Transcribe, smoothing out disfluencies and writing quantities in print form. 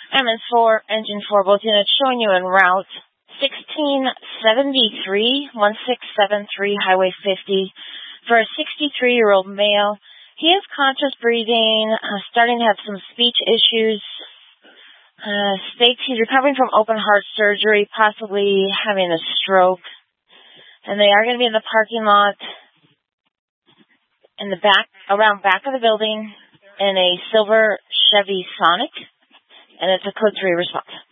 MS4, engine 4, both units showing you en route 1673, 1673 Highway 50 for a 63-year-old male. He is conscious breathing, starting to have some speech issues. States he's recovering from open heart surgery, possibly having a stroke. And they are going to be in the parking lot in the back, around back of the building, in a silver Chevy Sonic. And it's a code 3 response.